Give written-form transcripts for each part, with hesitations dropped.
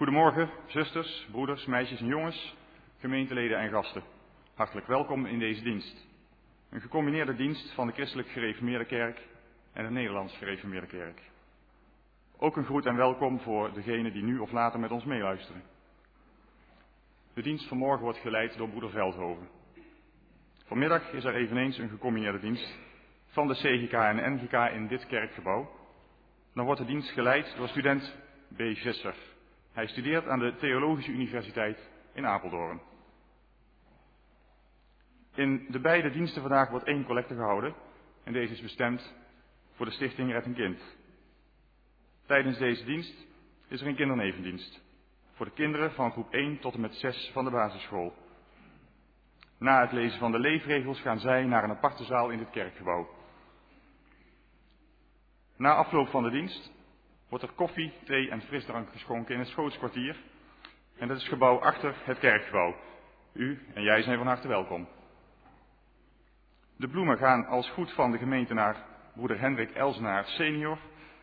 Goedemorgen, zusters, broeders, meisjes en jongens, gemeenteleden en gasten. Hartelijk welkom in deze dienst. Een gecombineerde dienst van de Christelijk Gereformeerde Kerk en de Nederlands Gereformeerde Kerk. Ook een groet en welkom voor degenen die nu of later met ons meeluisteren. De dienst van morgen wordt geleid door broeder Veldhoven. Vanmiddag is er eveneens een gecombineerde dienst van de CGK en NGK in dit kerkgebouw. Dan wordt de dienst geleid door student B. Visser. Hij studeert aan de Theologische Universiteit in Apeldoorn. In de beide diensten vandaag wordt 1 collecte gehouden en deze is bestemd voor de stichting Red een Kind. Tijdens deze dienst is er een kindernevendienst voor de kinderen van groep 1 tot en met 6 van de basisschool. Na het lezen van de leefregels gaan zij naar een aparte zaal in dit kerkgebouw. Na afloop van de dienst wordt er koffie, thee en frisdrank geschonken in het Schootskwartier. En dat is het gebouw achter het kerkgebouw. U en jij zijn van harte welkom. De bloemen gaan als goed van de gemeente naar broeder Hendrik Elsenaar senior.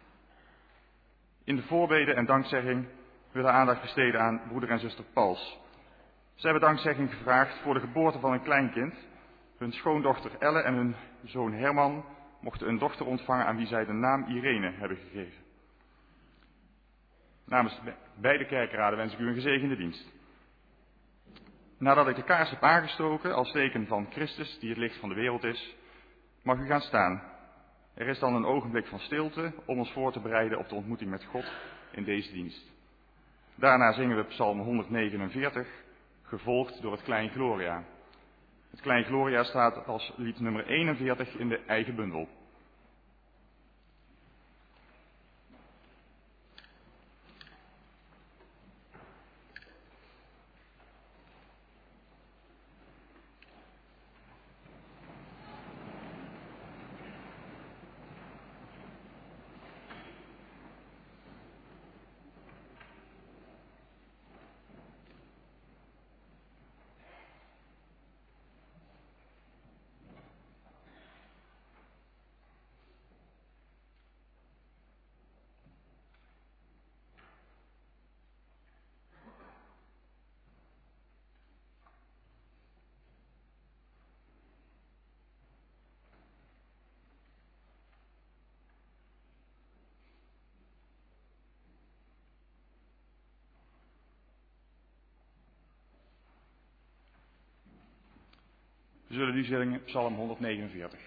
In de voorbeden en dankzegging willen aandacht besteden aan broeder en zuster Pals. Ze hebben dankzegging gevraagd voor de geboorte van een kleinkind. Hun schoondochter Elle en hun zoon Herman mochten een dochter ontvangen aan wie zij de naam Irene hebben gegeven. Namens beide kerkraden wens ik u een gezegende dienst. Nadat ik de kaars heb aangestoken als teken van Christus, die het licht van de wereld is, mag u gaan staan. Er is dan een ogenblik van stilte om ons voor te bereiden op de ontmoeting met God in deze dienst. Daarna zingen we Psalm 149, gevolgd door het Klein Gloria. Het Klein Gloria staat als lied nummer 41 in de eigen bundel. We zullen nu zingen Psalm 149.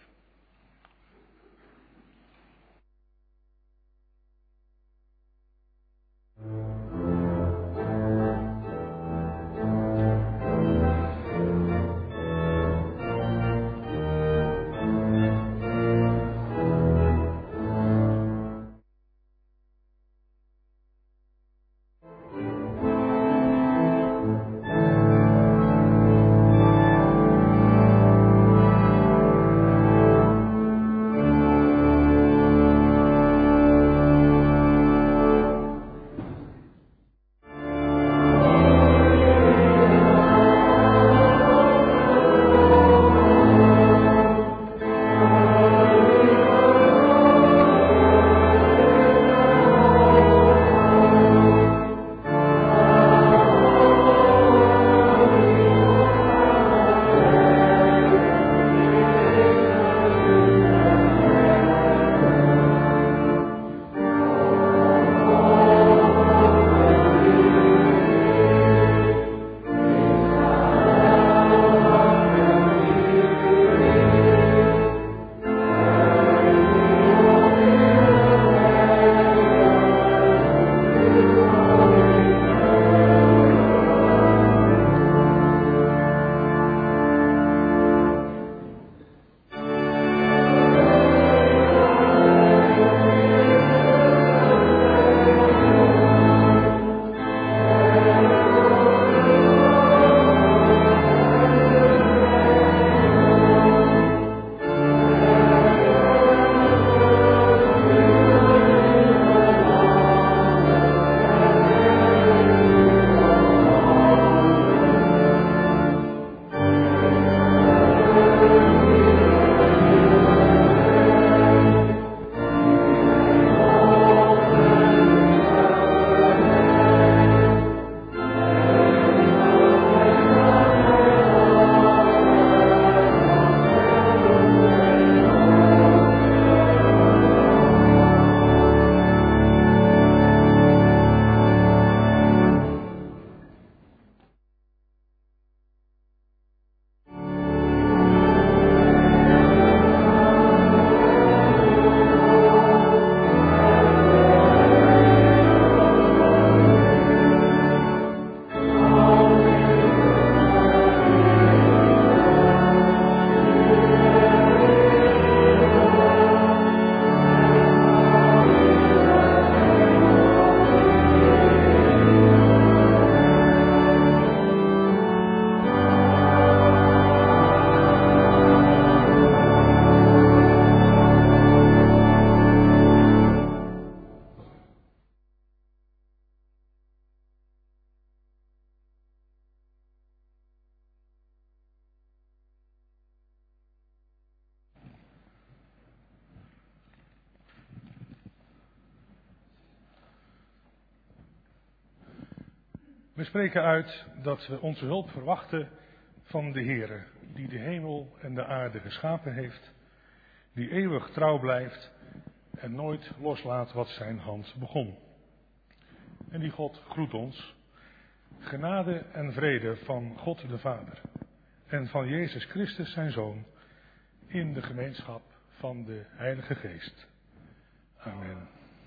We spreken uit dat we onze hulp verwachten van de Heere, die de hemel en de aarde geschapen heeft, die eeuwig trouw blijft en nooit loslaat wat zijn hand begon. En die God groet ons. Genade en vrede van God de Vader en van Jezus Christus zijn Zoon in de gemeenschap van de Heilige Geest. Amen.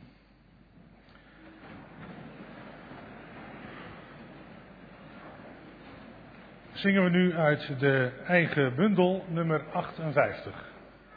Zingen we nu uit de eigen bundel nummer 58.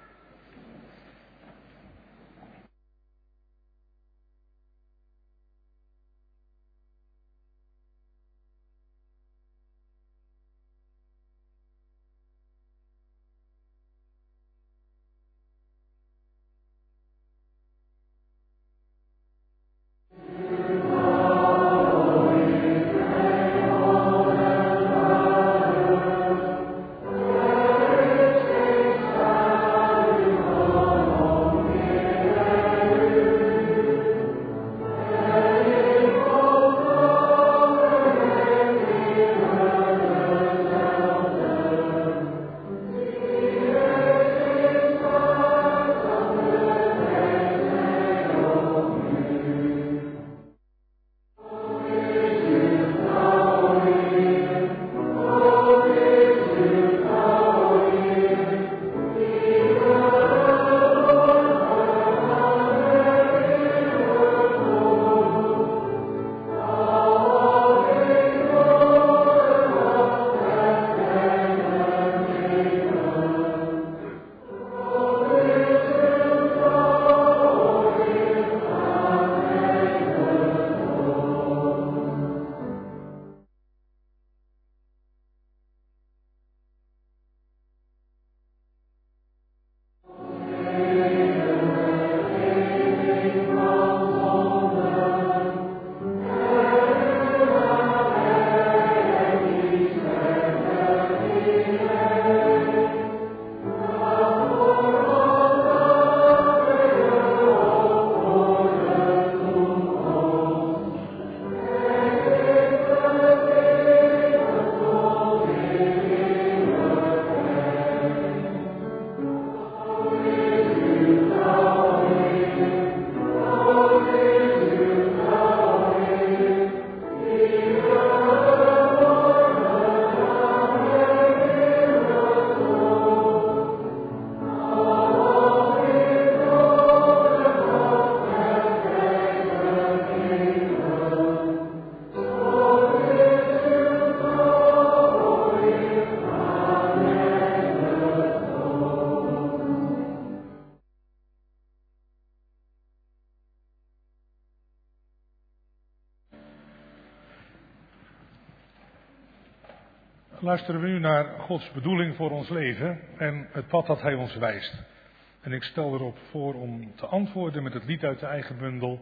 Luisteren we nu naar Gods bedoeling voor ons leven en het pad dat Hij ons wijst. En ik stel erop voor om te antwoorden met het lied uit de eigen bundel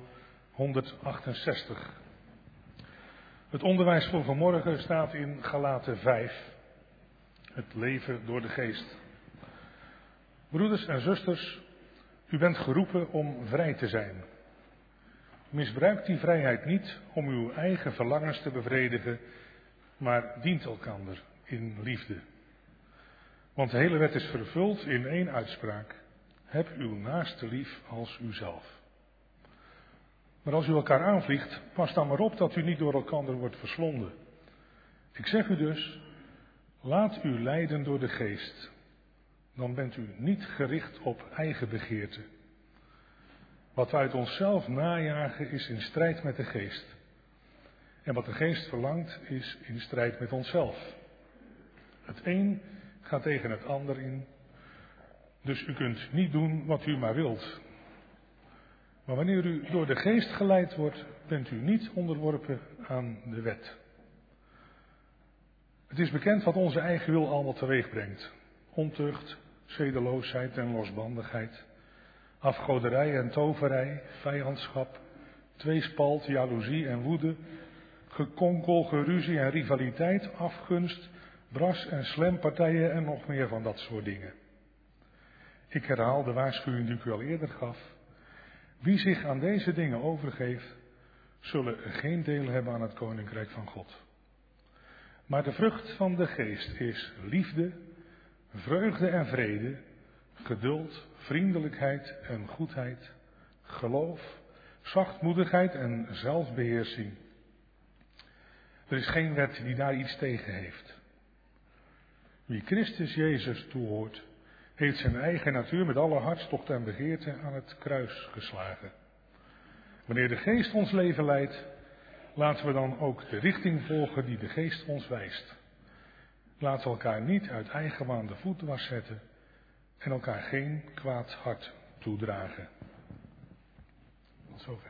168. Het onderwijs voor vanmorgen staat in Galaten 5. Het leven door de geest. Broeders en zusters, u bent geroepen om vrij te zijn. Misbruik die vrijheid niet om uw eigen verlangens te bevredigen, maar dient elkander in liefde. Want de hele wet is vervuld in één uitspraak. Heb uw naaste lief als uzelf. Maar als u elkaar aanvliegt, pas dan maar op dat u niet door elkander wordt verslonden. Ik zeg u dus, laat u leiden door de geest. Dan bent u niet gericht op eigen begeerte. Wat we uit onszelf najagen is in strijd met de geest. En wat de geest verlangt is in strijd met onszelf. Het een gaat tegen het ander in. Dus u kunt niet doen wat u maar wilt. Maar wanneer u door de geest geleid wordt, bent u niet onderworpen aan de wet. Het is bekend wat onze eigen wil allemaal teweeg brengt. Ontucht, zedeloosheid en losbandigheid. Afgoderij en toverij, vijandschap, tweespalt, jaloezie en woede. Gekonkel, geruzie en rivaliteit, afgunst, bras en slempartijen en nog meer van dat soort dingen. Ik herhaal de waarschuwing die ik u al eerder gaf. Wie zich aan deze dingen overgeeft, zullen geen deel hebben aan het koninkrijk van God. Maar de vrucht van de geest is liefde, vreugde en vrede, geduld, vriendelijkheid en goedheid, geloof, zachtmoedigheid en zelfbeheersing. Er is geen wet die daar iets tegen heeft. Wie Christus Jezus toehoort, heeft zijn eigen natuur met alle hartstocht en begeerte aan het kruis geslagen. Wanneer de geest ons leven leidt, laten we dan ook de richting volgen die de geest ons wijst. Laten we elkaar niet uit eigenwaan de voet dwars zetten en elkaar geen kwaad hart toedragen. Tot zover.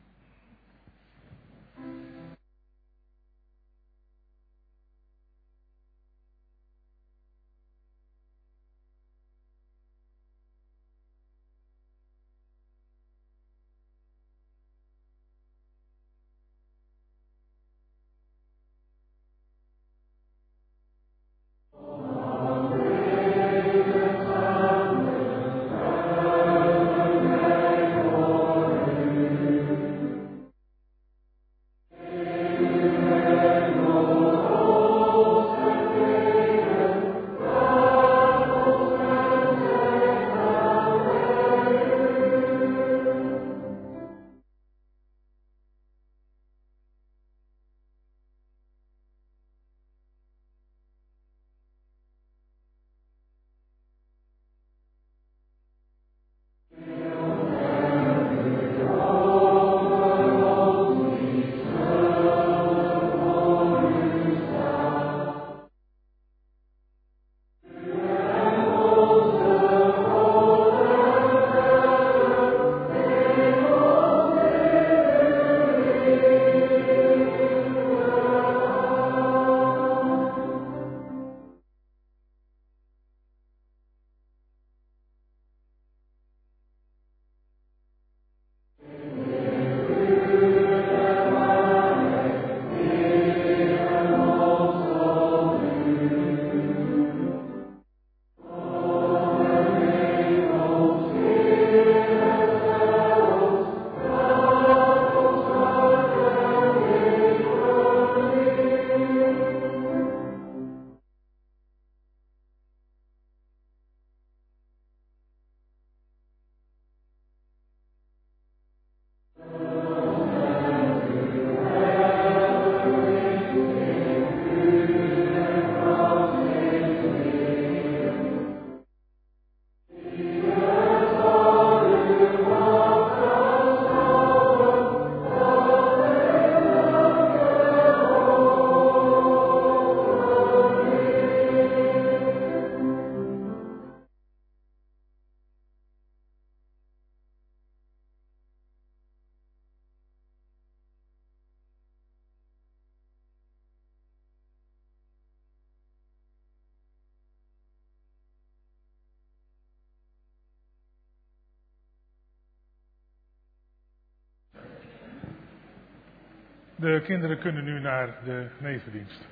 De kinderen kunnen nu naar de nevendienst.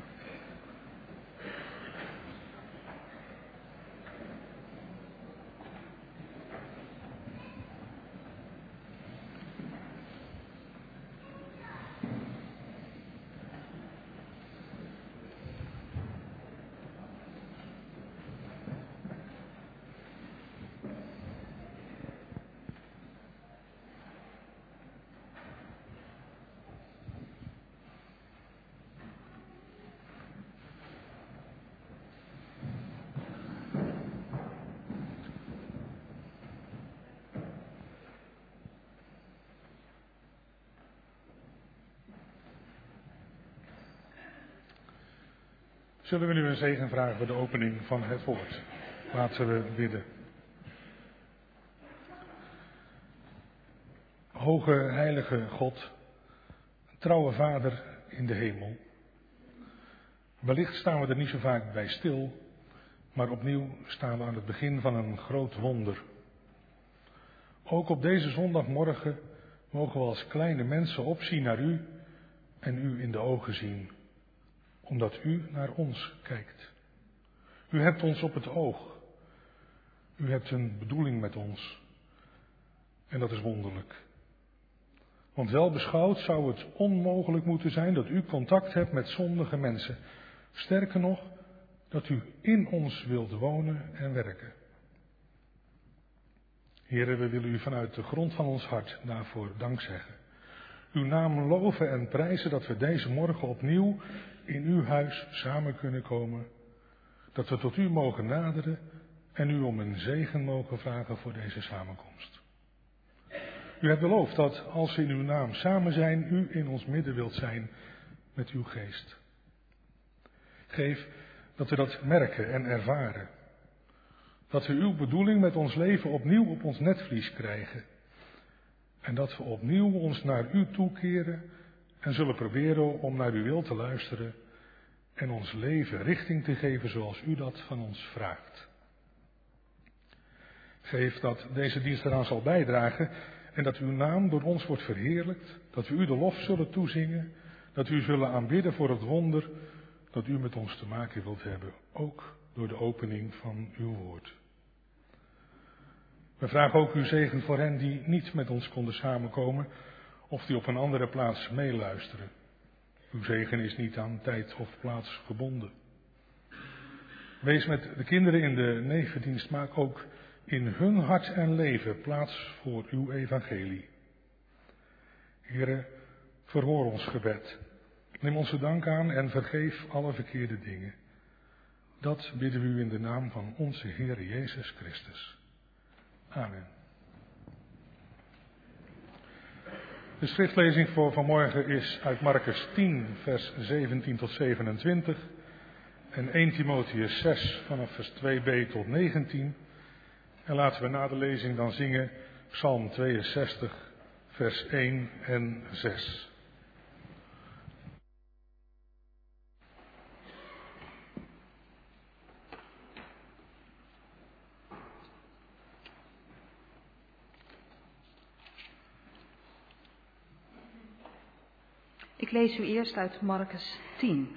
Zullen we nu een zegen vragen voor de opening van het woord? Laten we bidden. Hoge heilige God, trouwe Vader in de hemel. Wellicht staan we er niet zo vaak bij stil, maar opnieuw staan we aan het begin van een groot wonder. Ook op deze zondagmorgen mogen we als kleine mensen opzien naar u en u in de ogen zien, omdat u naar ons kijkt. U hebt ons op het oog. U hebt een bedoeling met ons. En dat is wonderlijk. Want wel beschouwd zou het onmogelijk moeten zijn dat u contact hebt met zondige mensen, Sterker nog, dat u in ons wilt wonen en werken. Heere, we willen u vanuit de grond van ons hart daarvoor dank zeggen. Uw naam loven en prijzen dat we deze morgen opnieuw in uw huis samen kunnen komen. Dat we tot u mogen naderen en u om een zegen mogen vragen voor deze samenkomst. U hebt beloofd dat als we in uw naam samen zijn, u in ons midden wilt zijn met uw geest. Geef dat we dat merken en ervaren. Dat we uw bedoeling met ons leven opnieuw op ons netvlies krijgen. En dat we opnieuw ons naar u toekeren en zullen proberen om naar uw wil te luisteren en ons leven richting te geven zoals u dat van ons vraagt. Geef dat deze dienst eraan zal bijdragen en dat uw naam door ons wordt verheerlijkt, dat we u de lof zullen toezingen, dat we u zullen aanbidden voor het wonder dat u met ons te maken wilt hebben, ook door de opening van uw woord. We vragen ook uw zegen voor hen die niet met ons konden samenkomen of die op een andere plaats meeluisteren. Uw zegen is niet aan tijd of plaats gebonden. Wees met de kinderen in de nevendienst, maak ook in hun hart en leven plaats voor uw evangelie. Heere, verhoor ons gebed. Neem onze dank aan en vergeef alle verkeerde dingen. Dat bidden we u in de naam van onze Heer Jezus Christus. Amen. De schriftlezing voor vanmorgen is uit Marcus 10, vers 17 tot 27 en 1 Timotheüs 6 vanaf vers 2b tot 19. En laten we na de lezing dan zingen Psalm 62, vers 1 en 6. Ik lees u eerst uit Marcus 10.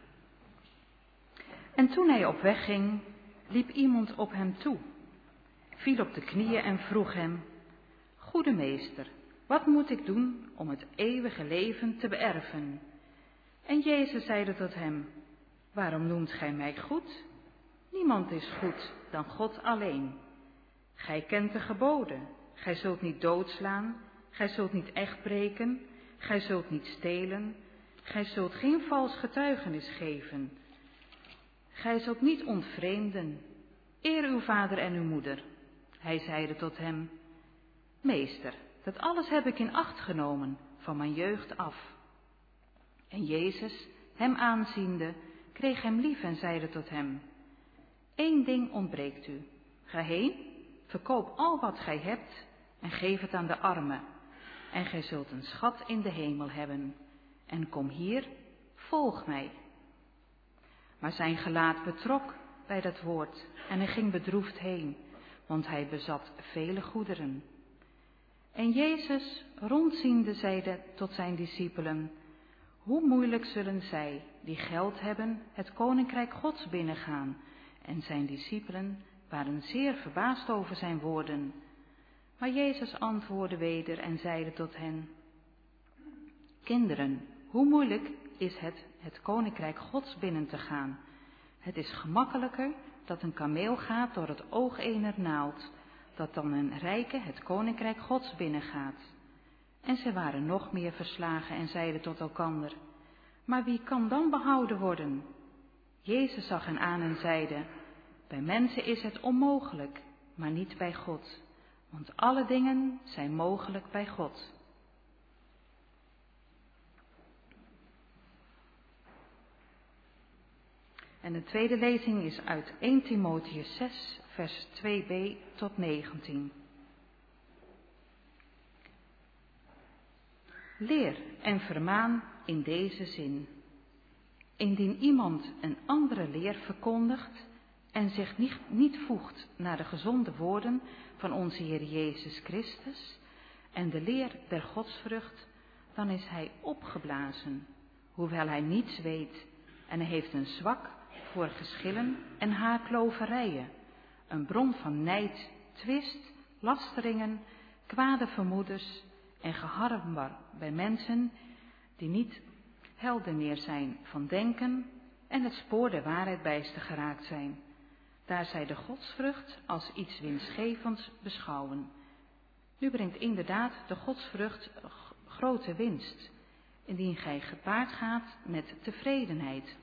En toen hij op weg ging, liep iemand op hem toe, viel op de knieën en vroeg hem: Goede meester, wat moet ik doen om het eeuwige leven te beërven? En Jezus zeide tot hem: Waarom noemt gij mij goed? Niemand is goed dan God alleen. Gij kent de geboden. Gij zult niet doodslaan, gij zult niet echt breken, gij zult niet stelen, gij zult geen vals getuigenis geven. Gij zult niet ontvreemden. Eer uw vader en uw moeder. Hij zeide tot hem: Meester, dat alles heb ik in acht genomen van mijn jeugd af. En Jezus, hem aanziende, kreeg hem lief en zeide tot hem: Eén ding ontbreekt u. Ga heen, verkoop al wat gij hebt en geef het aan de armen. En gij zult een schat in de hemel hebben. En kom hier, volg mij. Maar zijn gelaat betrok bij dat woord en hij ging bedroefd heen, want hij bezat vele goederen. En Jezus, rondziende, zeide tot zijn discipelen: Hoe moeilijk zullen zij, die geld hebben, het koninkrijk Gods binnengaan? En zijn discipelen waren zeer verbaasd over zijn woorden. Maar Jezus antwoordde weder en zeide tot hen: Kinderen, hoe moeilijk is het koninkrijk Gods binnen te gaan? Het is gemakkelijker dat een kameel gaat door het oog ener naald, dat dan een rijke het koninkrijk Gods binnengaat. En zij waren nog meer verslagen en zeiden tot elkander: Maar wie kan dan behouden worden? Jezus zag hen aan en zeide: Bij mensen is het onmogelijk, maar niet bij God. Want alle dingen zijn mogelijk bij God. En de tweede lezing is uit 1 Timotheüs 6, vers 2b tot 19. Leer en vermaan in deze zin. Indien iemand een andere leer verkondigt en zich niet voegt naar de gezonde woorden van onze Heer Jezus Christus en de leer der godsvrucht, dan is hij opgeblazen, hoewel hij niets weet, en hij heeft een zwak voor geschillen en haarkloverijen, een bron van nijd, twist, lasteringen, kwade vermoedens en geharrewar bij mensen die niet helder meer zijn van denken en het spoor der waarheid bijster geraakt zijn, daar zij de godsvrucht als iets winstgevends beschouwen. Nu brengt inderdaad de godsvrucht grote winst, indien gij gepaard gaat met tevredenheid.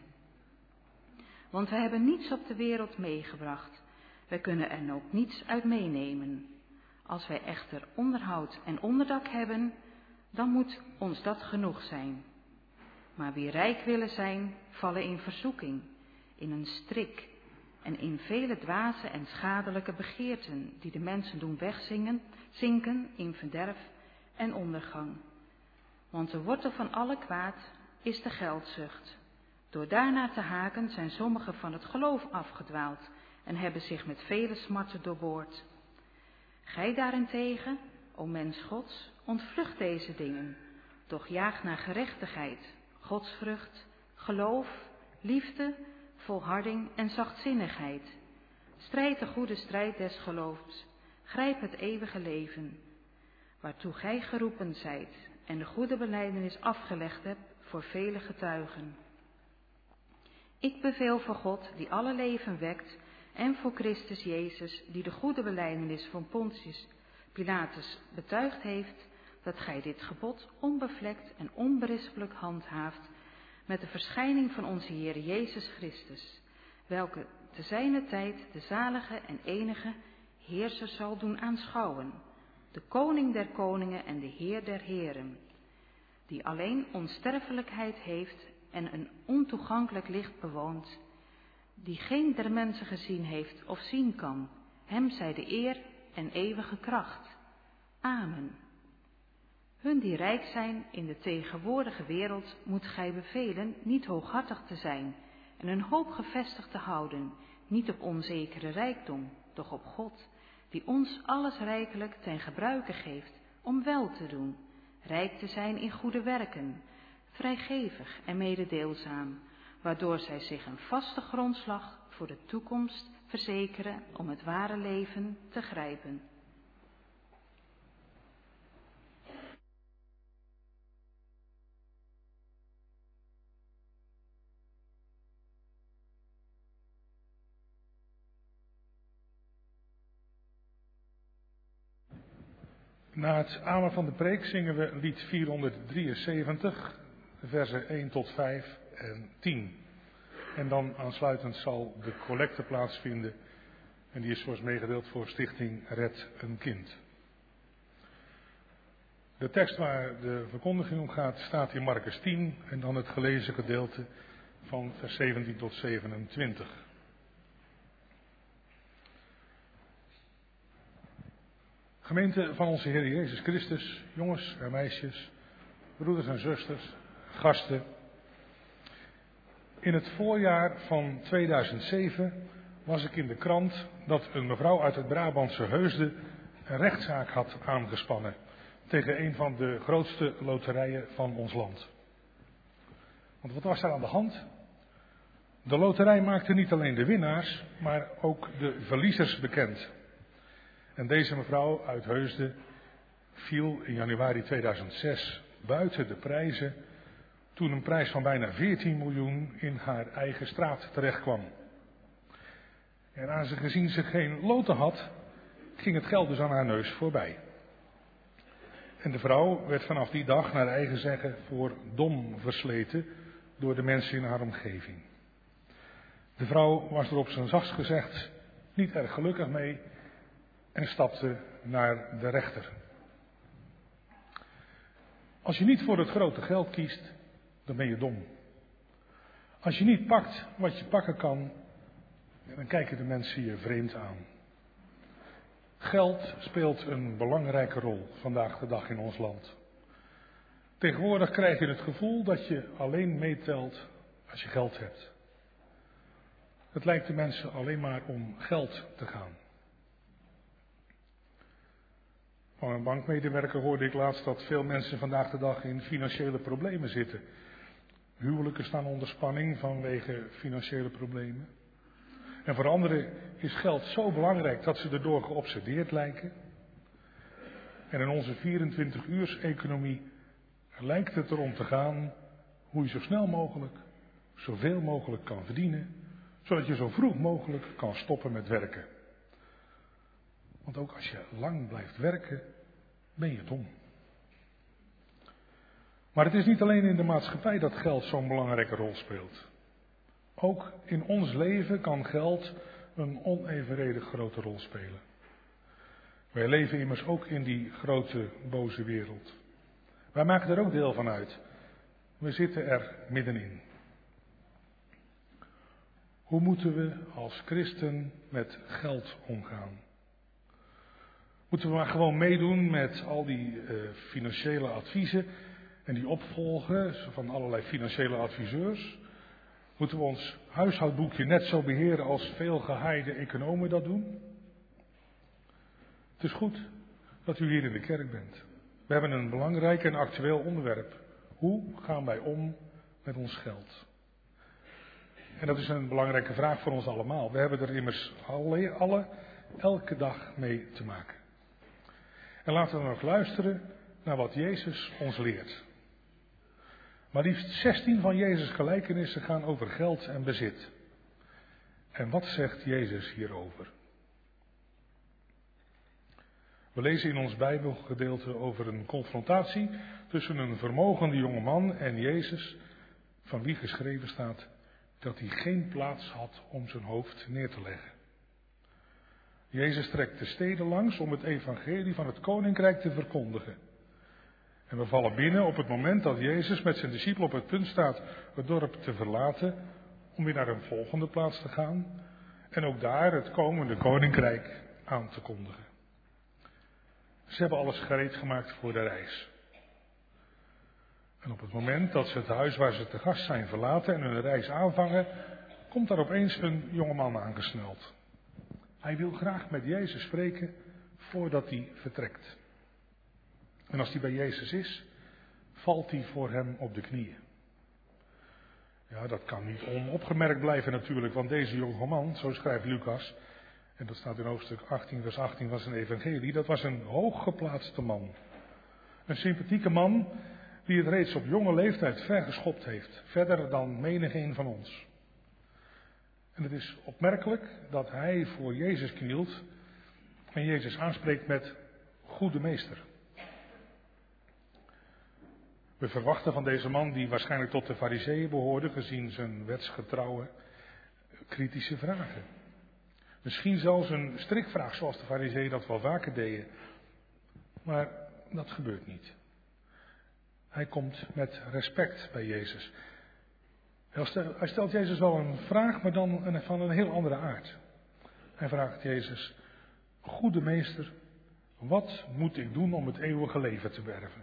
Want wij hebben niets op de wereld meegebracht, wij kunnen er ook niets uit meenemen. Als wij echter onderhoud en onderdak hebben, dan moet ons dat genoeg zijn. Maar wie rijk willen zijn, vallen in verzoeking, in een strik en in vele dwaze en schadelijke begeerten, die de mensen doen wegzinken in verderf en ondergang. Want de wortel van alle kwaad is de geldzucht. Door daarna te haken zijn sommigen van het geloof afgedwaald en hebben zich met vele smarten doorboord. Gij daarentegen, o mens Gods, ontvlucht deze dingen, doch jaag naar gerechtigheid, godsvrucht, geloof, liefde, volharding en zachtzinnigheid. Strijd de goede strijd des geloofs, grijp het eeuwige leven, waartoe gij geroepen zijt en de goede belijdenis afgelegd hebt voor vele getuigen. Ik beveel voor God, die alle leven wekt, en voor Christus Jezus, die de goede belijdenis van Pontius Pilatus betuigd heeft, dat gij dit gebod onbevlekt en onberispelijk handhaaft met de verschijning van onze Heer Jezus Christus, welke te zijner tijd de zalige en enige Heerser zal doen aanschouwen, de Koning der koningen en de Heer der heren, die alleen onsterfelijkheid heeft en een ontoegankelijk licht bewoont, die geen der mensen gezien heeft of zien kan. Hem zij de eer en eeuwige kracht. Amen. Hun die rijk zijn in de tegenwoordige wereld moet gij bevelen niet hooghartig te zijn en hun hoop gevestigd te houden, niet op onzekere rijkdom, doch op God, die ons alles rijkelijk ten gebruike geeft om wel te doen, rijk te zijn in goede werken, vrijgevig en mededeelzaam, waardoor zij zich een vaste grondslag voor de toekomst verzekeren om het ware leven te grijpen. Na het amen van de preek zingen we lied 473, versen 1 tot 5 en 10. En dan aansluitend zal de collecte plaatsvinden. En die is zoals meegedeeld voor Stichting Red een Kind. De tekst waar de verkondiging om gaat staat in Marcus 10 en dan het gelezen gedeelte van vers 17 tot 27. Gemeente van onze Heer Jezus Christus, jongens en meisjes, broeders en zusters, gasten. In het voorjaar van 2007 las ik in de krant dat een mevrouw uit het Brabantse Heusden een rechtszaak had aangespannen tegen een van de grootste loterijen van ons land. Want wat was daar aan de hand? De loterij maakte niet alleen de winnaars, maar ook de verliezers bekend. En deze mevrouw uit Heusden viel in januari 2006 buiten de prijzen toen een prijs van bijna 14 miljoen in haar eigen straat terechtkwam. En aangezien ze geen loten had, ging het geld dus aan haar neus voorbij. En de vrouw werd vanaf die dag naar eigen zeggen voor dom versleten door de mensen in haar omgeving. De vrouw was er op zijn zachtst gezegd niet erg gelukkig mee en stapte naar de rechter. Als je niet voor het grote geld kiest, dan ben je dom. Als je niet pakt wat je pakken kan, dan kijken de mensen je vreemd aan. Geld speelt een belangrijke rol vandaag de dag in ons land. Tegenwoordig krijg je het gevoel dat je alleen meetelt als je geld hebt. Het lijkt de mensen alleen maar om geld te gaan. Van een bankmedewerker hoorde ik laatst dat veel mensen vandaag de dag in financiële problemen zitten. Huwelijken staan onder spanning vanwege financiële problemen. En voor anderen is geld zo belangrijk dat ze erdoor geobsedeerd lijken. En in onze 24-uurs-economie lijkt het erom te gaan hoe je zo snel mogelijk zoveel mogelijk kan verdienen, zodat je zo vroeg mogelijk kan stoppen met werken. Want ook als je lang blijft werken, ben je dom. Maar het is niet alleen in de maatschappij dat geld zo'n belangrijke rol speelt. Ook in ons leven kan geld een onevenredig grote rol spelen. Wij leven immers ook in die grote boze wereld. Wij maken er ook deel van uit. We zitten er middenin. Hoe moeten we als christen met geld omgaan? Moeten we maar gewoon meedoen met al die financiële adviezen en die opvolgen van allerlei financiële adviseurs? Moeten we ons huishoudboekje net zo beheren als veel gehaaide economen dat doen? Het is goed dat u hier in de kerk bent. We hebben een belangrijk en actueel onderwerp. Hoe gaan wij om met ons geld? En dat is een belangrijke vraag voor ons allemaal. We hebben er immers elke dag mee te maken. En laten we nog luisteren naar wat Jezus ons leert. Maar liefst 16 van Jezus' gelijkenissen gaan over geld en bezit. En wat zegt Jezus hierover? We lezen in ons Bijbelgedeelte over een confrontatie tussen een vermogende jongeman en Jezus, van wie geschreven staat dat hij geen plaats had om zijn hoofd neer te leggen. Jezus trekt de steden langs om het evangelie van het koninkrijk te verkondigen. En we vallen binnen op het moment dat Jezus met zijn discipelen op het punt staat het dorp te verlaten om weer naar een volgende plaats te gaan en ook daar het komende koninkrijk aan te kondigen. Ze hebben alles gereed gemaakt voor de reis. En op het moment dat ze het huis waar ze te gast zijn verlaten en hun reis aanvangen, komt daar opeens een jongeman aangesneld. Hij wil graag met Jezus spreken voordat hij vertrekt. En als hij bij Jezus is, valt hij voor hem op de knieën. Ja, dat kan niet onopgemerkt blijven natuurlijk, want deze jongeman, zo schrijft Lucas, en dat staat in hoofdstuk 18, vers 18 van zijn evangelie, dat was een hooggeplaatste man. Een sympathieke man die het reeds op jonge leeftijd vergeschopt heeft, verder dan menigeen van ons. En het is opmerkelijk dat hij voor Jezus knielt en Jezus aanspreekt met goede meester. We verwachten van deze man, die waarschijnlijk tot de Farizeeën behoorde, gezien zijn wetsgetrouwe, kritische vragen. Misschien zelfs een strikvraag, zoals de Farizeeën dat wel vaker deden. Maar dat gebeurt niet. Hij komt met respect bij Jezus. Hij stelt Jezus wel een vraag, maar dan van een heel andere aard. Hij vraagt Jezus: goede meester, wat moet ik doen om het eeuwige leven te beërven?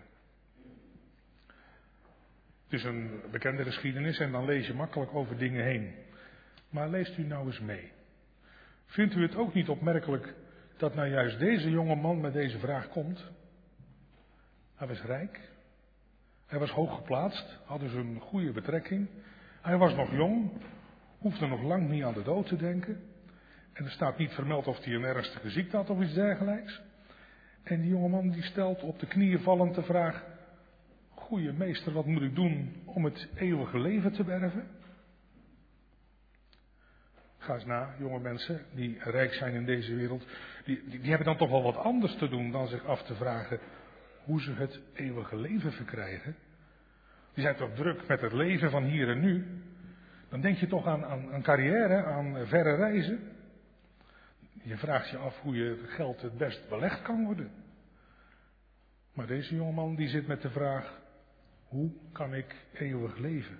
Het is een bekende geschiedenis en dan lees je makkelijk over dingen heen. Maar leest u nou eens mee. Vindt u het ook niet opmerkelijk dat nou juist deze jonge man met deze vraag komt? Hij was rijk. Hij was hoog geplaatst, had dus een goede betrekking. Hij was nog jong, hoefde nog lang niet aan de dood te denken. En er staat niet vermeld of hij een ernstige ziekte had of iets dergelijks. En die jongeman die stelt op de knieën vallend de vraag: goeie meester, wat moet ik doen om het eeuwige leven te beërven? Ga eens na, jonge mensen die rijk zijn in deze wereld. Die hebben dan toch wel wat anders te doen dan zich af te vragen hoe ze het eeuwige leven verkrijgen. Die zijn toch druk met het leven van hier en nu. Dan denk je toch aan carrière, aan verre reizen. Je vraagt je af hoe je geld het best belegd kan worden. Maar deze jongeman die zit met de vraag: hoe kan ik eeuwig leven?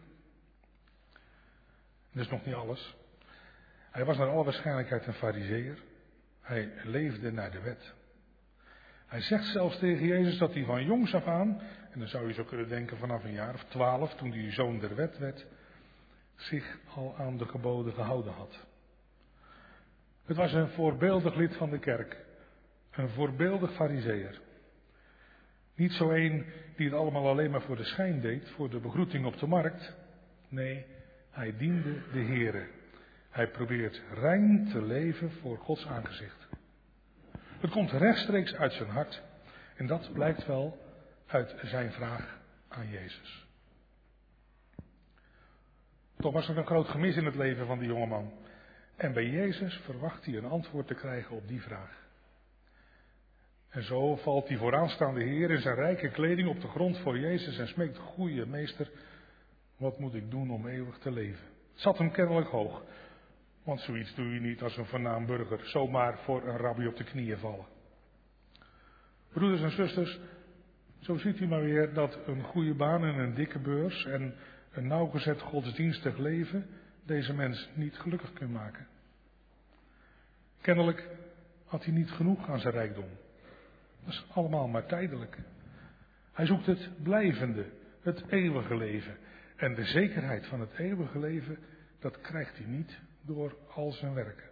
Dat is nog niet alles. Hij was naar alle waarschijnlijkheid een Farizeeër. Hij leefde naar de wet. Hij zegt zelfs tegen Jezus dat hij van jongs af aan, en dan zou je zo kunnen denken vanaf een jaar of 12, toen hij zoon der wet werd, zich al aan de geboden gehouden had. Het was een voorbeeldig lid van de kerk. Een voorbeeldig Farizeeër. Niet zo een die het allemaal alleen maar voor de schijn deed, voor de begroeting op de markt. Nee, hij diende de Heere. Hij probeert rein te leven voor Gods aangezicht. Het komt rechtstreeks uit zijn hart. En dat blijkt wel uit zijn vraag aan Jezus. Toch was er een groot gemis in het leven van die jongeman. En bij Jezus verwacht hij een antwoord te krijgen op die vraag. En zo valt die vooraanstaande Heer in zijn rijke kleding op de grond voor Jezus en smeekt: goeie meester, wat moet ik doen om eeuwig te leven? Het zat hem kennelijk hoog, want zoiets doe je niet als een voornaam burger, zomaar voor een rabbi op de knieën vallen. Broeders en zusters, zo ziet u maar weer dat een goede baan en een dikke beurs en een nauwgezet godsdienstig leven deze mens niet gelukkig kunnen maken. Kennelijk had hij niet genoeg aan zijn rijkdom. Dat is allemaal maar tijdelijk. Hij zoekt het blijvende, het eeuwige leven. En de zekerheid van het eeuwige leven, dat krijgt hij niet door al zijn werken.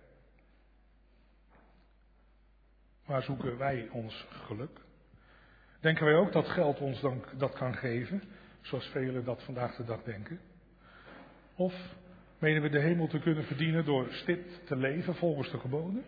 Waar zoeken wij ons geluk? Denken wij ook dat geld ons dan dat kan geven, zoals velen dat vandaag de dag denken? Of menen we de hemel te kunnen verdienen door stipt te leven volgens de geboden?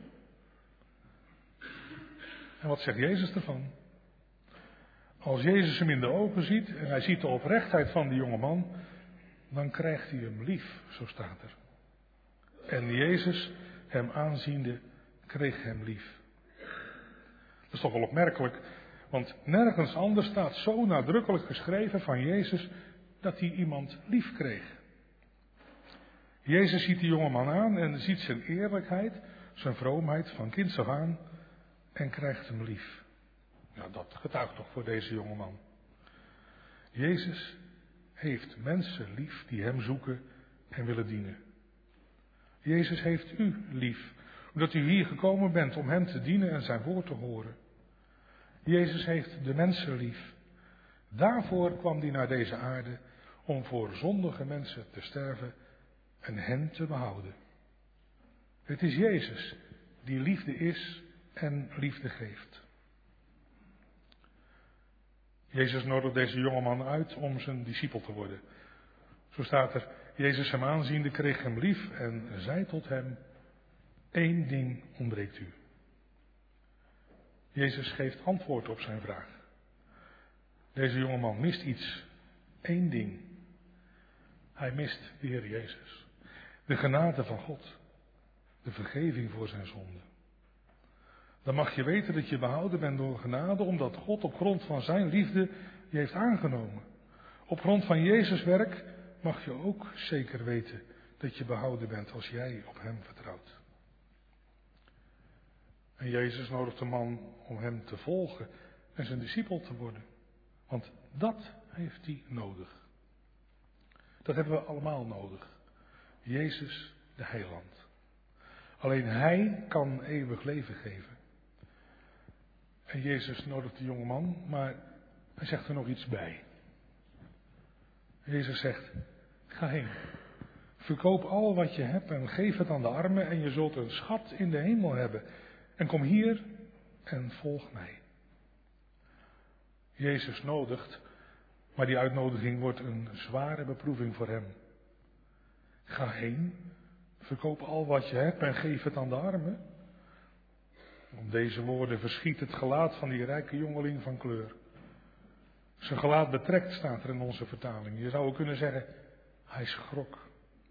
En wat zegt Jezus ervan? Als Jezus hem in de ogen ziet en hij ziet de oprechtheid van die jongeman, dan krijgt hij hem lief, zo staat er. En Jezus, hem aanziende, kreeg hem lief. Dat is toch wel opmerkelijk, want nergens anders staat zo nadrukkelijk geschreven van Jezus dat hij iemand lief kreeg. Jezus ziet die jongeman aan en ziet zijn eerlijkheid, zijn vroomheid van kinds af aan en krijgt hem lief. Nou, dat getuigt toch voor deze jongeman. Jezus heeft mensen lief die hem zoeken en willen dienen. Jezus heeft u lief, omdat u hier gekomen bent om hem te dienen en zijn woord te horen. Jezus heeft de mensen lief. Daarvoor kwam hij naar deze aarde, om voor zondige mensen te sterven en hen te behouden. Het is Jezus die liefde is en liefde geeft. Jezus nodigt deze jongeman uit om zijn discipel te worden. Zo staat er: Jezus hem aanziende kreeg hem lief en zei tot hem: 1 ding ontbreekt u. Jezus geeft antwoord op zijn vraag. Deze jongeman mist iets. 1 ding. Hij mist de Heer Jezus. De genade van God. De vergeving voor zijn zonde. Dan mag je weten dat je behouden bent door genade, omdat God op grond van zijn liefde je heeft aangenomen. Op grond van Jezus' werk mag je ook zeker weten dat je behouden bent als jij op hem vertrouwt. En Jezus nodigt de man om hem te volgen en zijn discipel te worden. Want dat heeft hij nodig. Dat hebben we allemaal nodig. Jezus de heiland. Alleen hij kan eeuwig leven geven. En Jezus nodigt de jongeman, maar hij zegt er nog iets bij. Jezus zegt: ga heen. Verkoop al wat je hebt en geef het aan de armen en je zult een schat in de hemel hebben. En kom hier en volg mij. Jezus nodigt, maar die uitnodiging wordt een zware beproeving voor hem. Ga heen, verkoop al wat je hebt en geef het aan de armen. Om deze woorden verschiet het gelaat van die rijke jongeling van kleur. Zijn gelaat betrekt, staat er in onze vertaling. Je zou ook kunnen zeggen, hij schrok.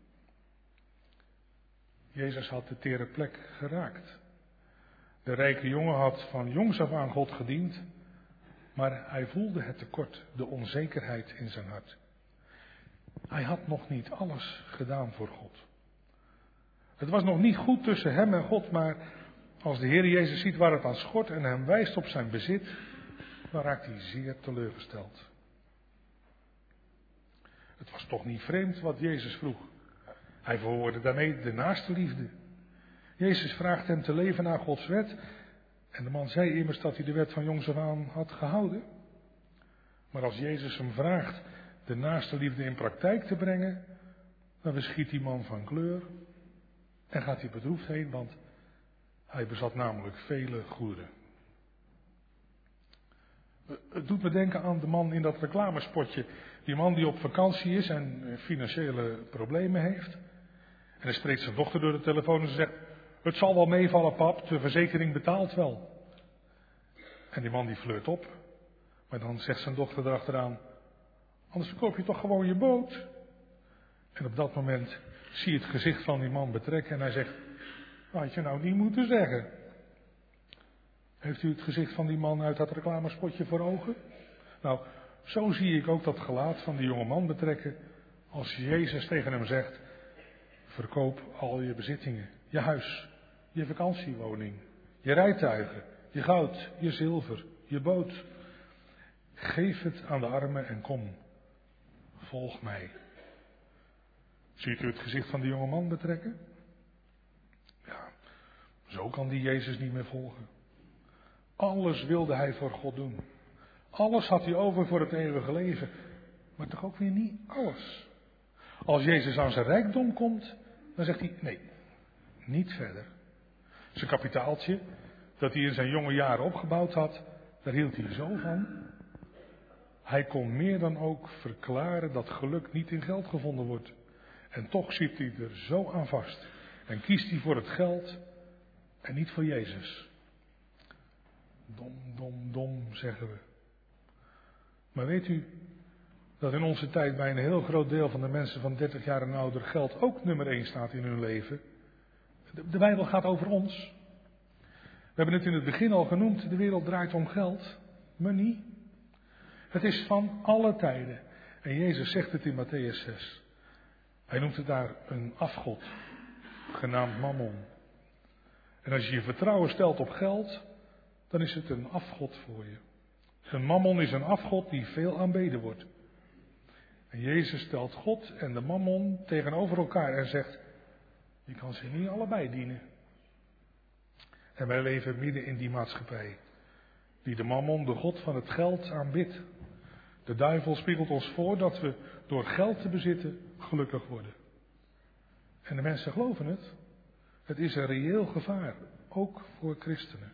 Jezus had de tere plek geraakt. De rijke jongen had van jongs af aan God gediend, maar hij voelde het tekort, de onzekerheid in zijn hart. Hij had nog niet alles gedaan voor God. Het was nog niet goed tussen hem en God, maar als de Heer Jezus ziet waar het aan schort en hem wijst op zijn bezit, dan raakt hij zeer teleurgesteld. Het was toch niet vreemd wat Jezus vroeg. Hij verwoordde daarmee de naaste liefde. Jezus vraagt hem te leven naar Gods wet. En de man zei immers dat hij de wet van jongs af aan had gehouden. Maar als Jezus hem vraagt de naaste liefde in praktijk te brengen, dan verschiet die man van kleur en gaat hij bedroefd heen, want hij bezat namelijk vele goederen. Het doet me denken aan de man in dat reclamespotje. Die man die op vakantie is en financiële problemen heeft. En hij spreekt zijn dochter door de telefoon en ze zegt: het zal wel meevallen, pap, de verzekering betaalt wel. En die man die flirt op. Maar dan zegt zijn dochter erachteraan: anders verkoop je toch gewoon je boot. En op dat moment zie je het gezicht van die man betrekken en hij zegt, had je nou niet moeten zeggen. Heeft u het gezicht van die man uit dat reclamespotje voor ogen? Nou, zo zie ik ook dat gelaat van die jonge man betrekken als Jezus tegen hem zegt, verkoop al je bezittingen, je huis, je vakantiewoning, je rijtuigen, je goud, je zilver, je boot. Geef het aan de armen en kom, volg mij. Ziet u het gezicht van die jonge man betrekken? Ja, zo kan die Jezus niet meer volgen. Alles wilde hij voor God doen. Alles had hij over voor het eeuwige leven. Maar toch ook weer niet alles. Als Jezus aan zijn rijkdom komt, dan zegt hij, nee, niet verder. Zijn kapitaaltje, dat hij in zijn jonge jaren opgebouwd had, daar hield hij zo van. Hij kon meer dan ook verklaren dat geluk niet in geld gevonden wordt. En toch zit hij er zo aan vast. En kiest hij voor het geld en niet voor Jezus. Dom, zeggen we. Maar weet u dat in onze tijd bij een heel groot deel van de mensen van 30 jaar en ouder geld ook nummer 1 staat in hun leven? De Bijbel gaat over ons. We hebben het in het begin al genoemd, de wereld draait om geld, money. Het is van alle tijden. En Jezus zegt het in Mattheüs 6. Hij noemt het daar een afgod, genaamd Mammon. En als je je vertrouwen stelt op geld, dan is het een afgod voor je. Een mammon is een afgod die veel aanbeden wordt. En Jezus stelt God en de mammon tegenover elkaar en zegt, je kan ze niet allebei dienen. En wij leven midden in die maatschappij, die de mammon, de god van het geld, aanbidt. De duivel spiegelt ons voor dat we door geld te bezitten gelukkig worden. En de mensen geloven het. Het is een reëel gevaar, ook voor christenen.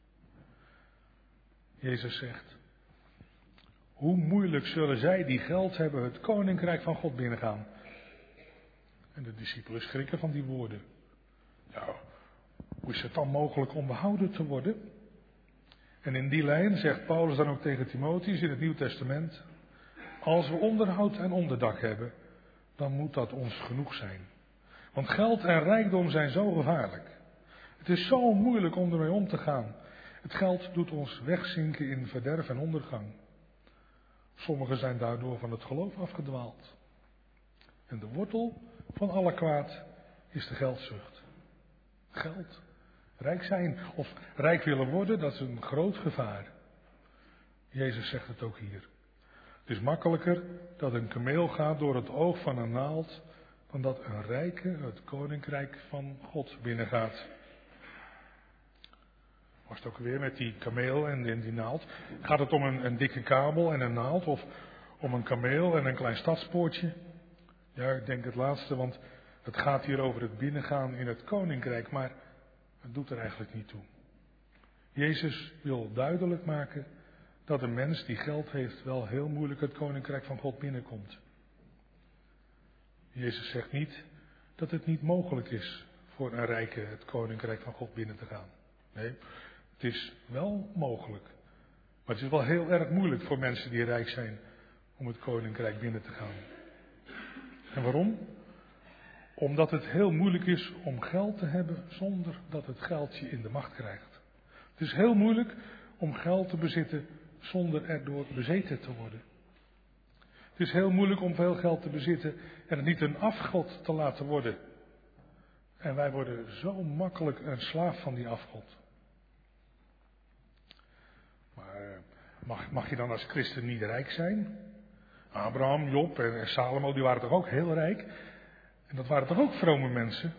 Jezus zegt, hoe moeilijk zullen zij die geld hebben het koninkrijk van God binnengaan? En de discipelen schrikken van die woorden. Nou, hoe is het dan mogelijk om behouden te worden? En in die lijn zegt Paulus dan ook tegen Timotheus in het Nieuw Testament, als we onderhoud en onderdak hebben, dan moet dat ons genoeg zijn. Want geld en rijkdom zijn zo gevaarlijk. Het is zo moeilijk om ermee om te gaan. Het geld doet ons wegzinken in verderf en ondergang. Sommigen zijn daardoor van het geloof afgedwaald. En de wortel van alle kwaad is de geldzucht. Geld. Rijk zijn of rijk willen worden, dat is een groot gevaar. Jezus zegt het ook hier. Het is makkelijker dat een kameel gaat door het oog van een naald, dan dat een rijke het koninkrijk van God binnengaat. Was het ook weer met die kameel en die naald? Gaat het om een dikke kabel en een naald of om een kameel en een klein stadspoortje? Ja, ik denk het laatste, want het gaat hier over het binnengaan in het koninkrijk, maar het doet er eigenlijk niet toe. Jezus wil duidelijk maken dat een mens die geld heeft wel heel moeilijk het koninkrijk van God binnenkomt. Jezus zegt niet dat het niet mogelijk is voor een rijke het koninkrijk van God binnen te gaan. Nee, het is wel mogelijk. Maar het is wel heel erg moeilijk voor mensen die rijk zijn om het koninkrijk binnen te gaan. En waarom? Omdat het heel moeilijk is om geld te hebben zonder dat het geld je in de macht krijgt. Het is heel moeilijk om geld te bezitten zonder erdoor bezeten te worden. Het is heel moeilijk om veel geld te bezitten en het niet een afgod te laten worden. En wij worden zo makkelijk een slaaf van die afgod. Maar mag je dan als christen niet rijk zijn? Abraham, Job en Salomo, die waren toch ook heel rijk? En dat waren toch ook vrome mensen?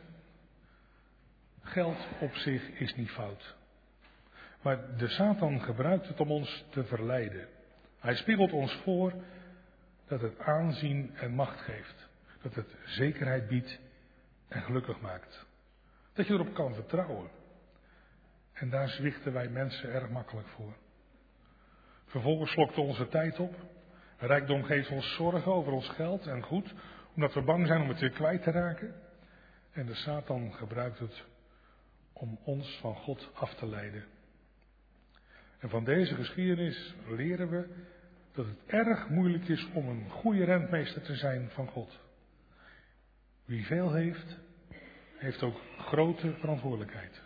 Geld op zich is niet fout. Maar de Satan gebruikt het om ons te verleiden. Hij spiegelt ons voor dat het aanzien en macht geeft. Dat het zekerheid biedt en gelukkig maakt. Dat je erop kan vertrouwen. En daar zwichten wij mensen erg makkelijk voor. Vervolgens slokt onze tijd op. Rijkdom geeft ons zorgen over ons geld en goed, omdat we bang zijn om het weer kwijt te raken. En de Satan gebruikt het om ons van God af te leiden. En van deze geschiedenis leren we dat het erg moeilijk is om een goede rentmeester te zijn van God. Wie veel heeft, heeft ook grote verantwoordelijkheid.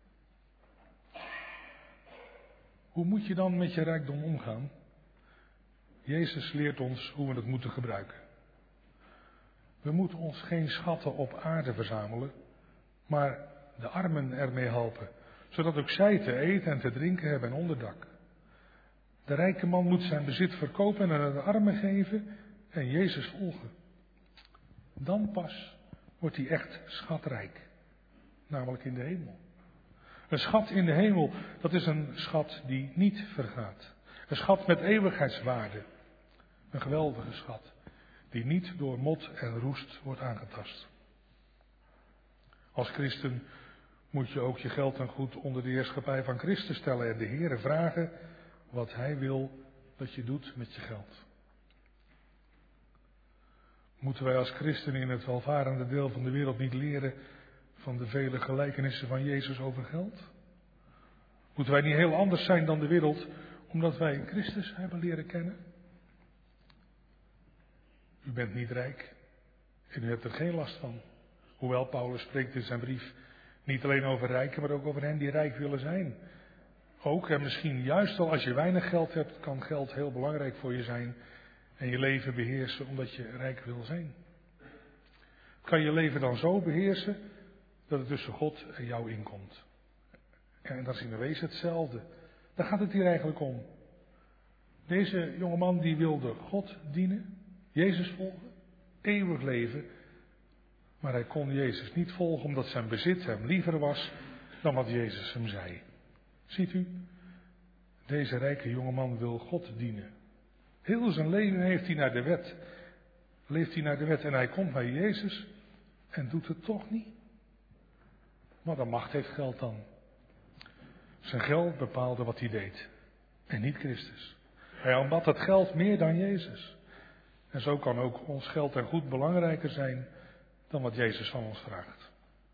Hoe moet je dan met je rijkdom omgaan? Jezus leert ons hoe we het moeten gebruiken. We moeten ons geen schatten op aarde verzamelen, maar de armen ermee helpen, zodat ook zij te eten en te drinken hebben en onderdak. De rijke man moet zijn bezit verkopen en aan de armen geven en Jezus volgen. Dan pas wordt hij echt schatrijk, namelijk in de hemel. Een schat in de hemel, dat is een schat die niet vergaat. Een schat met eeuwigheidswaarde. Een geweldige schat, die niet door mot en roest wordt aangetast. Als christen moet je ook je geld en goed onder de heerschappij van Christus stellen en de Heere vragen wat Hij wil dat je doet met je geld. Moeten wij als christenen in het welvarende deel van de wereld niet leren van de vele gelijkenissen van Jezus over geld? Moeten wij niet heel anders zijn dan de wereld, omdat wij Christus hebben leren kennen? U bent niet rijk en u hebt er geen last van. Hoewel Paulus spreekt in zijn brief niet alleen over rijken, maar ook over hen die rijk willen zijn. Ook en misschien juist al als je weinig geld hebt, kan geld heel belangrijk voor je zijn en je leven beheersen omdat je rijk wil zijn. Kan je leven dan zo beheersen dat het tussen God en jou inkomt. En dat is in de wezen hetzelfde. Daar gaat het hier eigenlijk om. Deze jongeman die wilde God dienen, Jezus volgen, eeuwig leven. Maar hij kon Jezus niet volgen omdat zijn bezit hem liever was dan wat Jezus hem zei. Ziet u, deze rijke jongeman wil God dienen. Heel zijn leven heeft hij naar de wet. Leeft hij naar de wet en hij komt bij Jezus en doet het toch niet. Maar de macht heeft geld dan. Zijn geld bepaalde wat hij deed. En niet Christus. Hij aanbad het geld meer dan Jezus. En zo kan ook ons geld en goed belangrijker zijn dan wat Jezus van ons vraagt.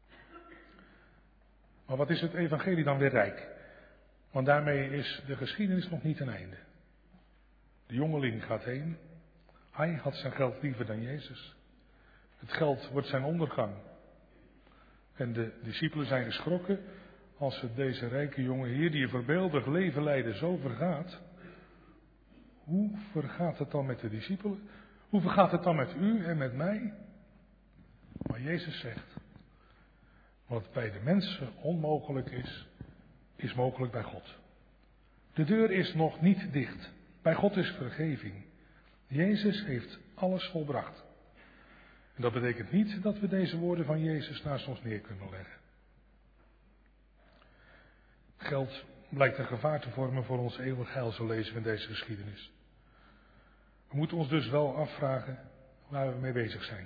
Maar wat is het evangelie dan weer rijk? Want daarmee is de geschiedenis nog niet ten einde. De jongeling gaat heen. Hij had zijn geld liever dan Jezus. Het geld wordt zijn ondergang. En de discipelen zijn geschrokken als het deze rijke jonge heer die een voorbeeldig leven leidde zo vergaat. Hoe vergaat het dan met de discipelen? Hoe vergaat het dan met u en met mij? Maar Jezus zegt, wat bij de mensen onmogelijk is, is mogelijk bij God. De deur is nog niet dicht. Bij God is vergeving. Jezus heeft alles volbracht. En dat betekent niet dat we deze woorden van Jezus naast ons neer kunnen leggen. Geld blijkt een gevaar te vormen voor ons eeuwig heil, zo lezen we in deze geschiedenis. We moeten ons dus wel afvragen waar we mee bezig zijn.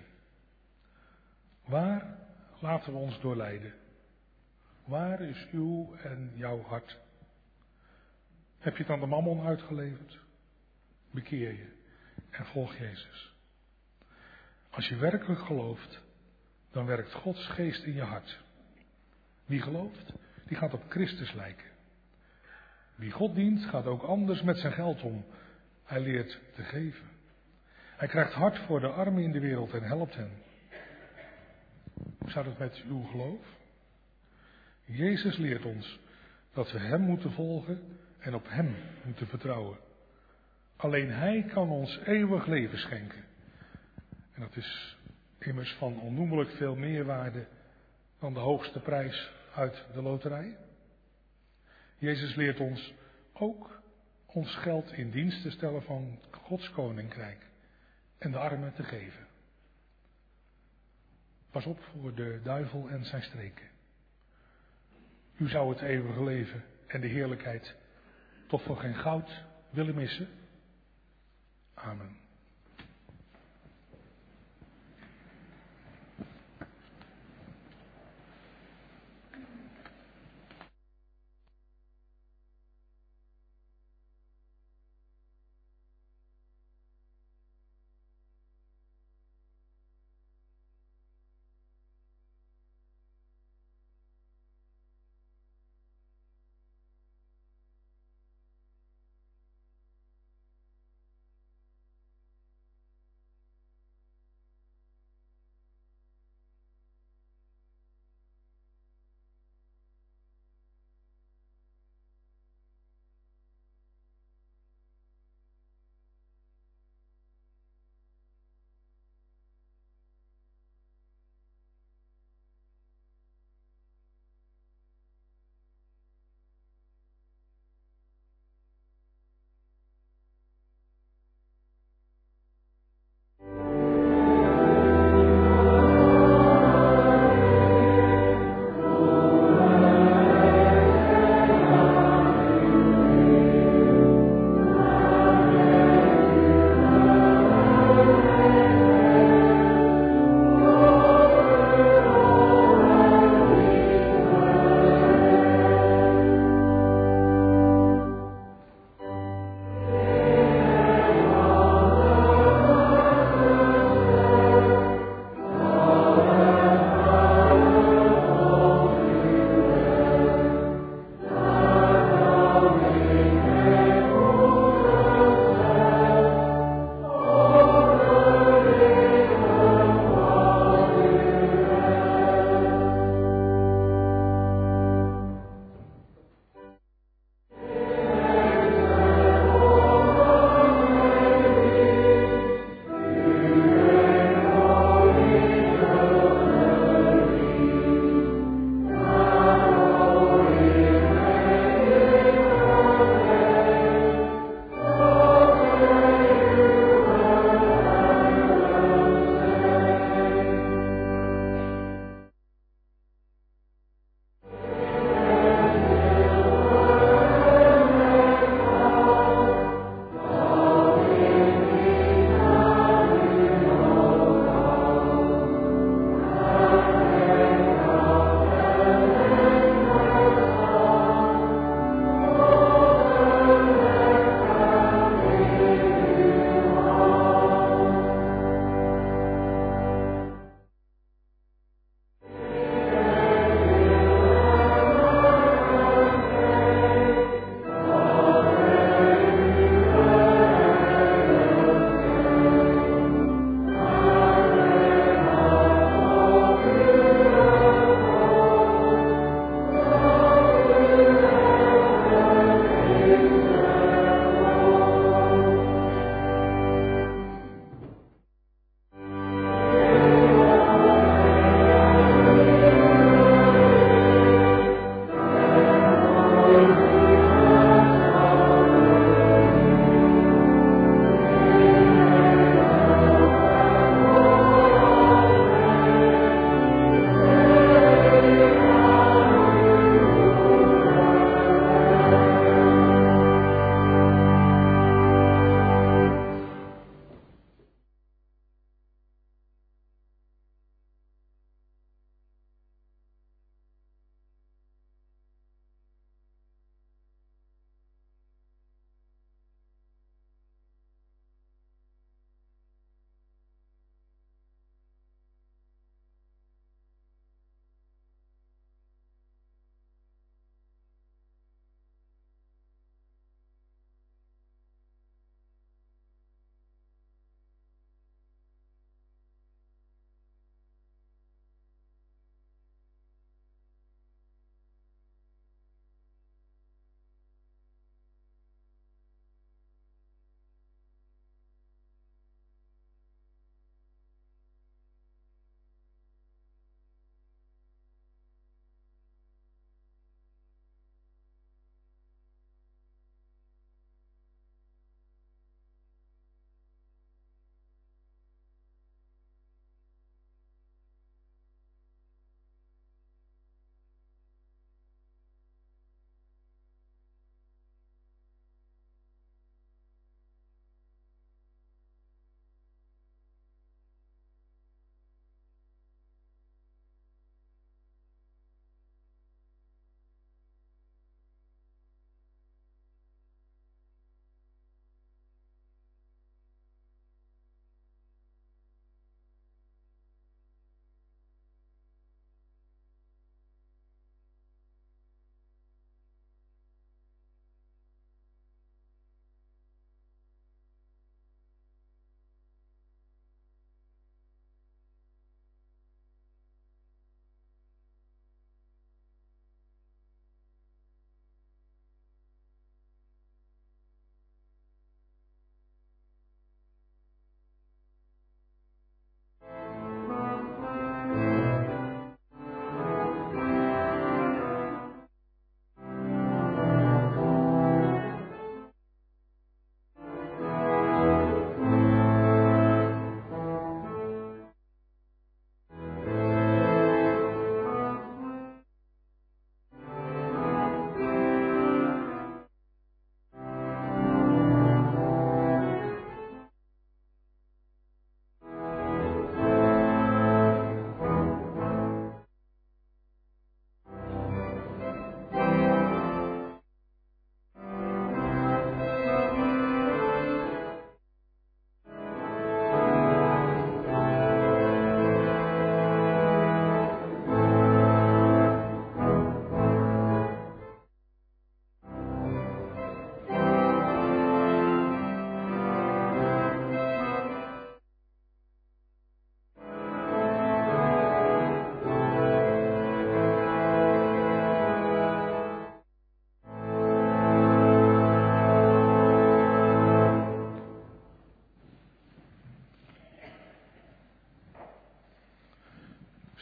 Waar laten we ons door leiden? Waar is uw en jouw hart? Heb je het aan de mammon uitgeleverd? Bekeer je en volg Jezus. Als je werkelijk gelooft, dan werkt Gods geest in je hart. Wie gelooft, die gaat op Christus lijken. Wie God dient, gaat ook anders met zijn geld om. Hij leert te geven. Hij krijgt hart voor de armen in de wereld en helpt hen. Hoe staat het met uw geloof? Jezus leert ons dat we hem moeten volgen en op hem moeten vertrouwen. Alleen hij kan ons eeuwig leven schenken. En dat is immers van onnoemelijk veel meer waarde dan de hoogste prijs uit de loterij. Jezus leert ons ook ons geld in dienst te stellen van Gods koninkrijk en de armen te geven. Pas op voor de duivel en zijn streken. U zou het eeuwige leven en de heerlijkheid toch voor geen goud willen missen? Amen.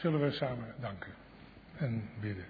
Zullen we samen danken en bidden.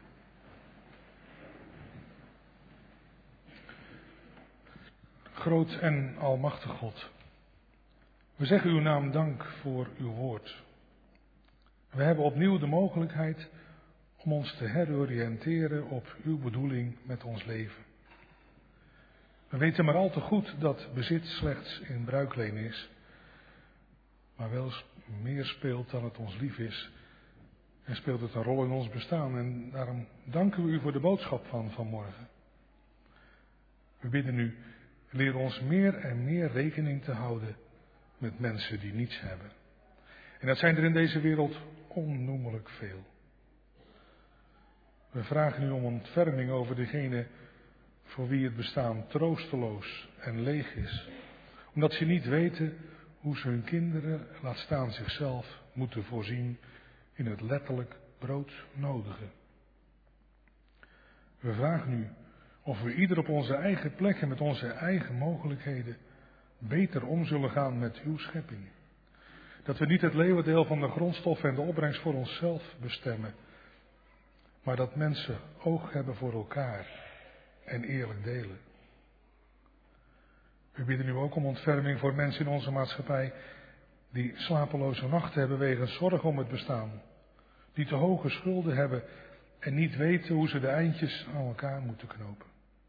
Groot en almachtig God, we zeggen uw naam dank voor uw woord. We hebben opnieuw de mogelijkheid om ons te heroriënteren op uw bedoeling met ons leven. We weten maar al te goed dat bezit slechts in bruikleen is, maar wel meer speelt dan het ons lief is. En speelt het een rol in ons bestaan. En daarom danken we u voor de boodschap van vanmorgen. We bidden u, leer ons meer en meer rekening te houden met mensen die niets hebben. En dat zijn er in deze wereld onnoemelijk veel. We vragen u om ontferming over degene voor wie het bestaan troosteloos en leeg is. Omdat ze niet weten hoe ze hun kinderen, laat staan zichzelf, moeten voorzien in het letterlijk broodnodige. We vragen u of we ieder op onze eigen plek en met onze eigen mogelijkheden beter om zullen gaan met uw schepping. Dat we niet het leeuwendeel van de grondstoffen en de opbrengst voor onszelf bestemmen, maar dat mensen oog hebben voor elkaar en eerlijk delen. We bidden u ook om ontferming voor mensen in onze maatschappij die slapeloze nachten hebben wegens zorg om het bestaan, die te hoge schulden hebben en niet weten hoe ze de eindjes aan elkaar moeten knopen.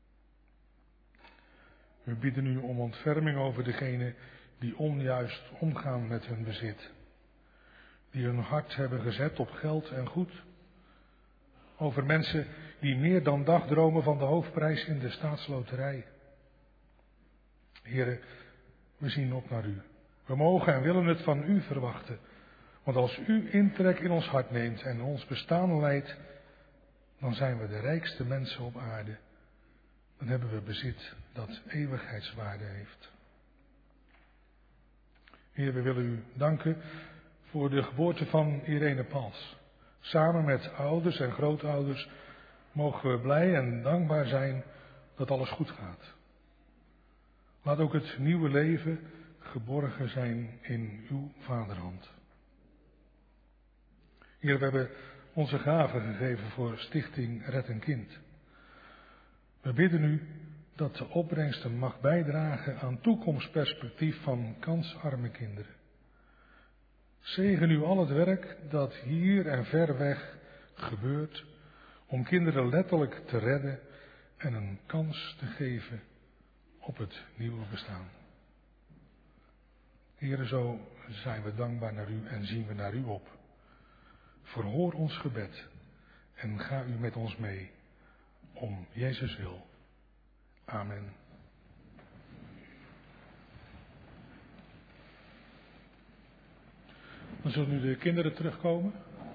We bidden u om ontferming over degenen die onjuist omgaan met hun bezit, die hun hart hebben gezet op geld en goed, over mensen die meer dan dagdromen van de hoofdprijs in de staatsloterij. Heren, we zien op naar u. We mogen en willen het van u verwachten. Want als u intrek in ons hart neemt en ons bestaan leidt, dan zijn we de rijkste mensen op aarde. Dan hebben we bezit dat eeuwigheidswaarde heeft. Heer, we willen u danken voor de geboorte van Irene Pals. Samen met ouders en grootouders mogen we blij en dankbaar zijn dat alles goed gaat. Laat ook het nieuwe leven geborgen zijn in uw vaderhand. Heer, we hebben onze gaven gegeven voor Stichting Red een Kind. We bidden u dat de opbrengsten mag bijdragen aan toekomstperspectief van kansarme kinderen. Zegen u al het werk dat hier en ver weg gebeurt om kinderen letterlijk te redden en een kans te geven op het nieuwe bestaan. Heere, zo zijn we dankbaar naar u en zien we naar u op. Verhoor ons gebed en ga u met ons mee, om Jezus wil. Amen. Dan zullen nu de kinderen terugkomen.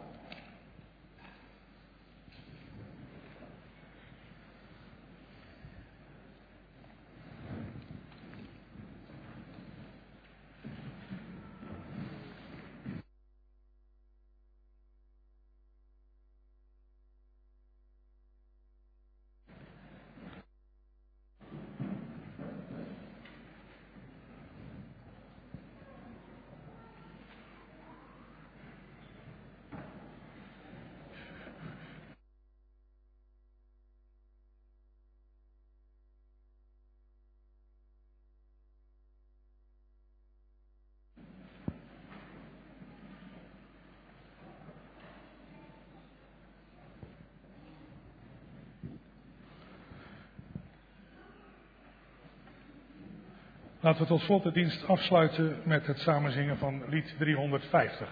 Laten we tot slot de dienst afsluiten met het samenzingen van lied 350.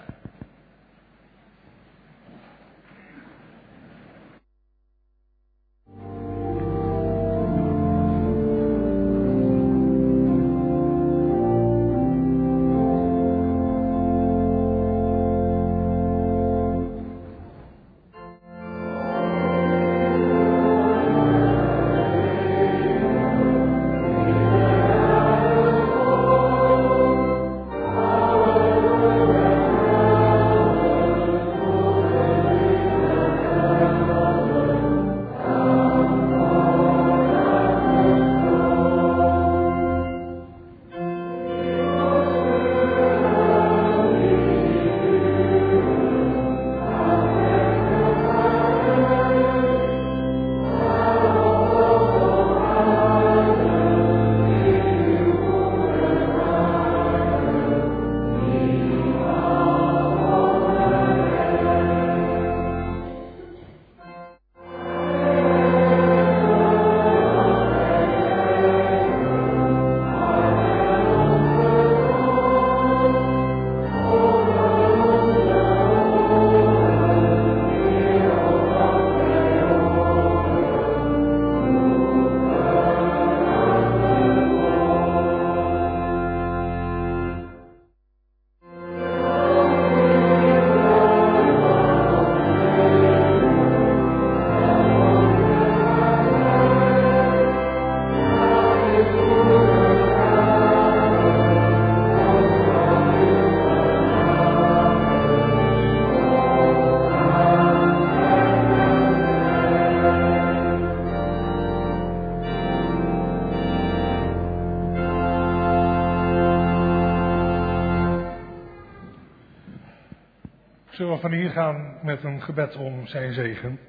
Zullen we van hier gaan met een gebed om zijn zegen.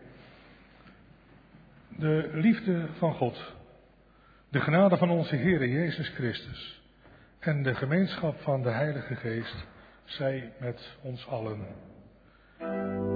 De liefde van God, de genade van onze Heere Jezus Christus en de gemeenschap van de Heilige Geest zij met ons allen.